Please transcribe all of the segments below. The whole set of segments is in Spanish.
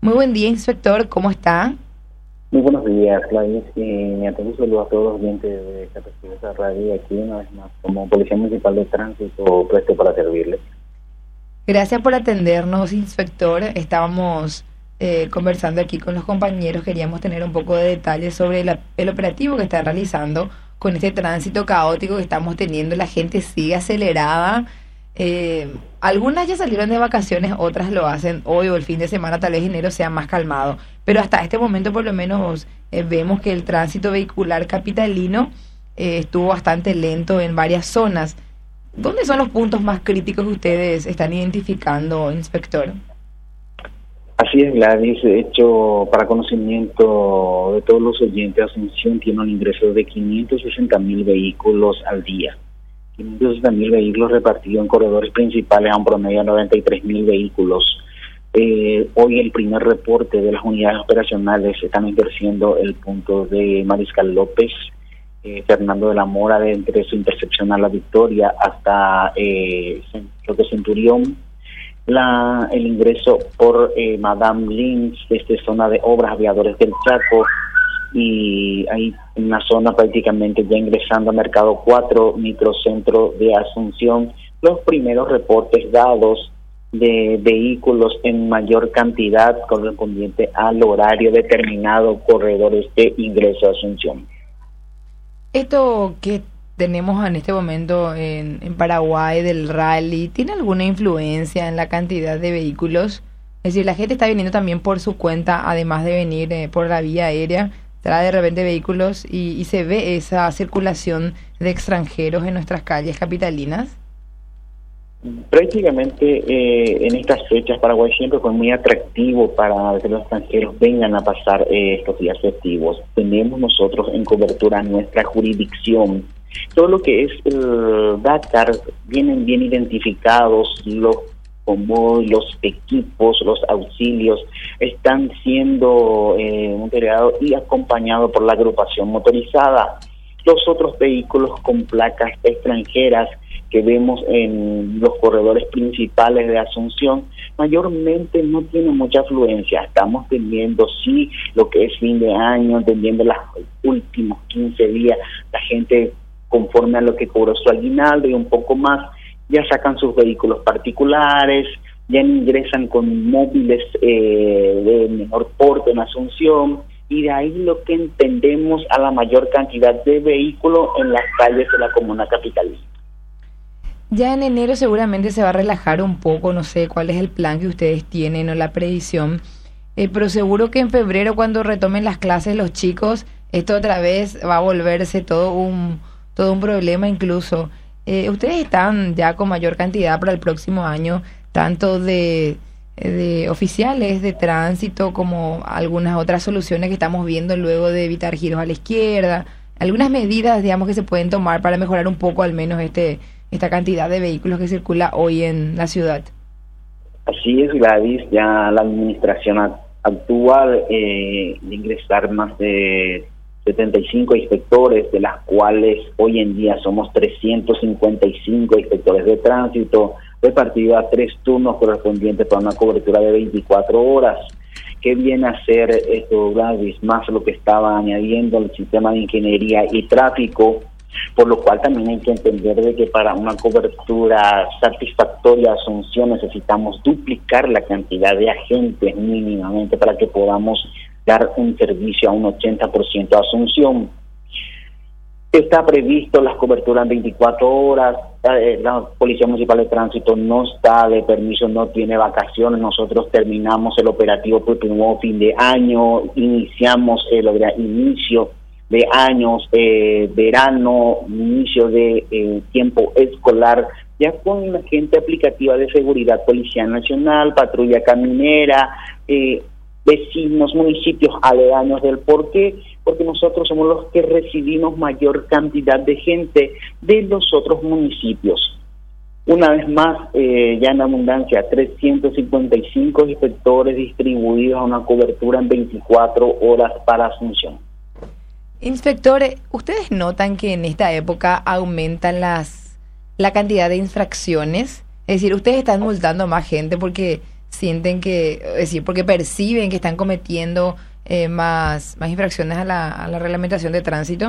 Muy buen día, inspector. ¿Cómo está? Muy buenos días, Gladys. Me atento saludo a todos los oyentes de esta radio aquí una vez más como Policía Municipal de Tránsito, presto para servirles. Gracias por atendernos, inspector. Estábamos conversando aquí con los compañeros. Queríamos tener un poco de detalles sobre el operativo que están realizando con este tránsito caótico que estamos teniendo. La gente sigue acelerada. Algunas ya salieron de vacaciones, otras lo hacen hoy o el fin de semana, tal vez enero sea más calmado, pero hasta este momento por lo menos vemos que el tránsito vehicular capitalino estuvo bastante lento en varias zonas. ¿Dónde son los puntos más críticos que ustedes están identificando, inspector? Así es, Gladys. De hecho, para conocimiento de todos los oyentes, Asunción tiene un ingreso de 560.000 vehículos al día. 560.000 vehículos repartidos en corredores principales a un promedio de 93.000 vehículos. Hoy el primer reporte de las unidades operacionales están ejerciendo el punto de Mariscal López, Fernando de la Mora, entre su intersección a La Victoria hasta lo que es Centurión. El ingreso por Madame Lins desde zona de Obras Aviadores del Chaco, y hay una zona prácticamente ya ingresando a Mercado 4, microcentro de Asunción, los primeros reportes dados de vehículos en mayor cantidad correspondiente al horario determinado, corredores de ingreso a Asunción. Esto que tenemos en este momento en Paraguay del rally, ¿tiene alguna influencia en la cantidad de vehículos? Es decir, la gente está viniendo también por su cuenta, además de venir por la vía aérea, trae de repente vehículos y se ve esa circulación de extranjeros en nuestras calles capitalinas. Prácticamente en estas fechas Paraguay siempre fue muy atractivo para que los extranjeros vengan a pasar estos días festivos. Tenemos nosotros en cobertura nuestra jurisdicción. Todo lo que es el Dakar, vienen bien identificados como los equipos, los auxilios, están siendo monitoreados y acompañados por la agrupación motorizada. Los otros vehículos con placas extranjeras que vemos en los corredores principales de Asunción, mayormente no tienen mucha afluencia. Estamos teniendo, sí, lo que es fin de año, teniendo los últimos 15 días, la gente conforme a lo que cobró su aguinaldo y un poco más, ya sacan sus vehículos particulares, ya ingresan con móviles de menor porte en Asunción, y de ahí lo que entendemos a la mayor cantidad de vehículos en las calles de la comuna capitalina. Ya en enero seguramente se va a relajar un poco, no sé cuál es el plan que ustedes tienen o la predicción, pero seguro que en febrero, cuando retomen las clases los chicos, esto otra vez va a volverse todo un problema. Incluso ustedes están ya con mayor cantidad para el próximo año, tanto de oficiales de tránsito como algunas otras soluciones que estamos viendo luego de evitar giros a la izquierda, algunas medidas, digamos, que se pueden tomar para mejorar un poco al menos esta cantidad de vehículos que circula hoy en la ciudad. Así es, Gladys. Ya la administración actual de ingresar más de 75 inspectores, de las cuales hoy en día somos 355 inspectores de tránsito, repartidos a 3 turnos correspondientes para una cobertura de 24 horas. ¿Qué viene a hacer esto, Gladys? Más lo que estaba añadiendo el sistema de ingeniería y tráfico, por lo cual también hay que entender de que para una cobertura satisfactoria de Asunción necesitamos duplicar la cantidad de agentes mínimamente para que podamos dar un servicio a un 80% de Asunción. Está previsto las coberturas en 24 horas, la Policía Municipal de Tránsito no está de permiso, no tiene vacaciones. Nosotros terminamos el operativo por el nuevo fin de año, iniciamos el inicio de años, verano, inicio de tiempo escolar, ya con una gente aplicativa de seguridad, Policía Nacional, patrulla caminera, vecinos, municipios aledaños del porqué, porque nosotros somos los que recibimos mayor cantidad de gente de los otros municipios. Una vez más, ya en abundancia, 355 inspectores distribuidos a una cobertura en 24 horas para Asunción. Inspectores, ¿ustedes notan que en esta época aumentan la cantidad de infracciones? Es decir, ustedes están multando a más gente porque sienten que, es decir, porque perciben que están cometiendo más infracciones a la reglamentación de tránsito?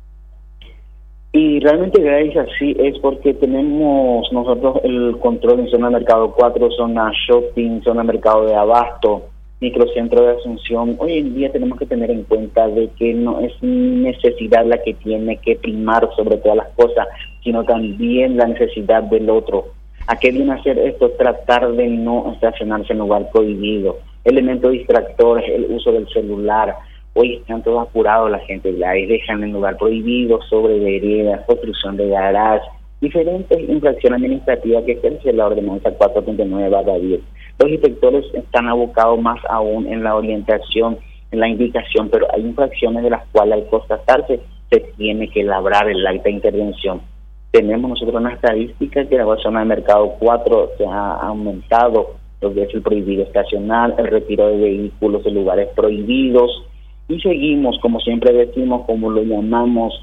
Y realmente, Grace, así es porque tenemos nosotros el control en zona mercado 4, zona shopping, zona mercado de abasto, microcentro de Asunción. Hoy en día tenemos que tener en cuenta de que no es necesidad la que tiene que primar sobre todas las cosas, sino también la necesidad del otro. ¿A qué viene a hacer esto? Tratar de no estacionarse en lugar prohibido. Elementos distractores, el uso del celular. Hoy están todos apurados la gente, y dejan en lugar prohibido, sobre veredas, construcción de garaje, diferentes infracciones administrativas que ejerce la ordenanza 439/10. Los inspectores están abocados más aún en la orientación, en la indicación, pero hay infracciones de las cuales al constatarse se tiene que labrar el acta de intervención. Tenemos nosotros una estadística que la zona de mercado 4 se ha aumentado lo que es el prohibido estacionar, el retiro de vehículos de lugares prohibidos, y seguimos, como siempre decimos, como lo llamamos,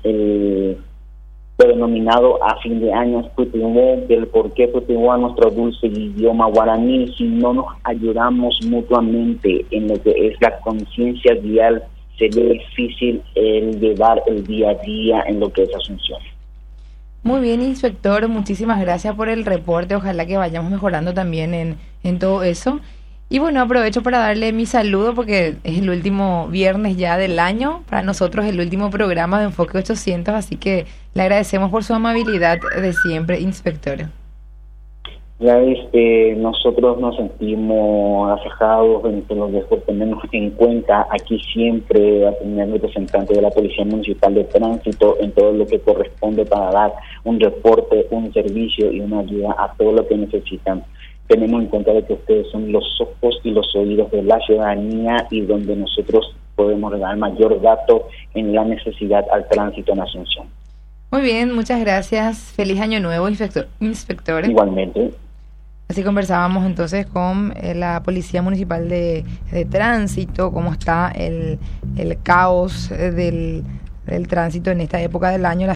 lo denominado a fin de año Putinwó, del por qué Putinwó, nuestro dulce idioma guaraní. Si no nos ayudamos mutuamente en lo que es la conciencia vial, sería difícil el llevar el día a día en lo que es Asunción. Muy bien, inspector, muchísimas gracias por el reporte. Ojalá que vayamos mejorando también en todo eso. Y bueno, aprovecho para darle mi saludo porque es el último viernes ya del año, para nosotros el último programa de Enfoque 800, así que le agradecemos por su amabilidad de siempre, inspector. Ya nosotros nos sentimos agasajados por tenernos en cuenta. Aquí siempre va a tener representante de la Policía Municipal de Tránsito en todo lo que corresponde para dar un reporte, un servicio y una ayuda a todo lo que necesitan. Tenemos en cuenta de que ustedes son los ojos y los oídos de la ciudadanía y donde nosotros podemos dar mayor dato en la necesidad al tránsito en Asunción. Muy bien, muchas gracias. Feliz año nuevo, inspector. Igualmente. Así conversábamos entonces con la Policía Municipal de Tránsito, cómo está el caos del tránsito en esta época del año.